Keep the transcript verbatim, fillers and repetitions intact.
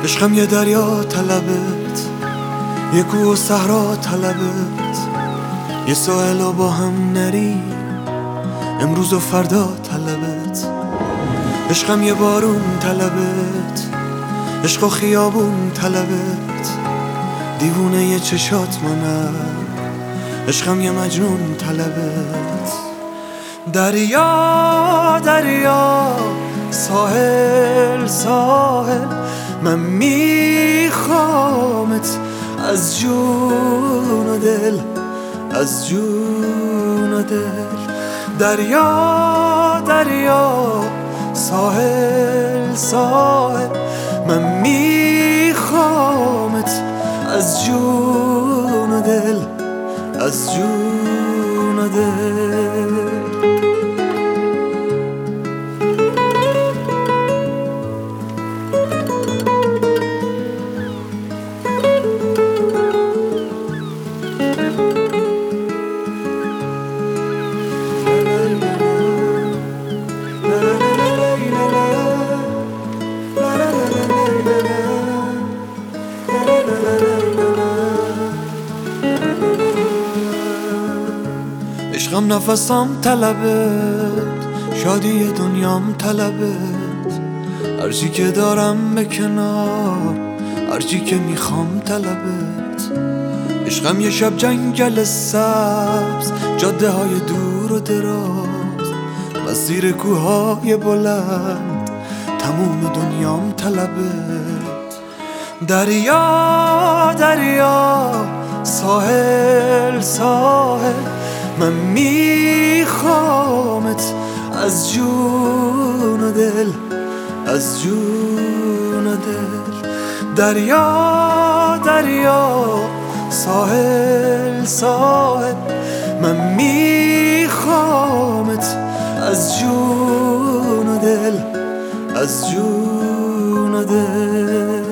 عشقم یه دریا طلبت، یه کوه و صحرا طلبت، یه ساحل و با هم نریم امروز و فردا طلبت. عشقم یه بارون طلبت، عشق و خیابون طلبت، دیوونه یه چشات منم، عشقم یه مجنون طلبت. دریا دریا ساحل ساحل، من میخوامت از جون و دل، از جون و دل. دریا دریا ساحل ساحل، من میخوامت از جون و دل، از جون و دل. عشقم نفسم طلبت، شادی دنیام طلبت، هرچی که دارم به کنار، هرچی که میخوام طلبت. عشقم یه شب جنگل سبز، جاده های دور و دراز، مسیر کوههای بلند، تموم دنیام طلبت. دریا دریا ساحل ساحل، من میخوامت از جون و دل، از جون و دل. دریا دریا ساحل ساحل، من میخوامت از جون و دل، از جون و دل.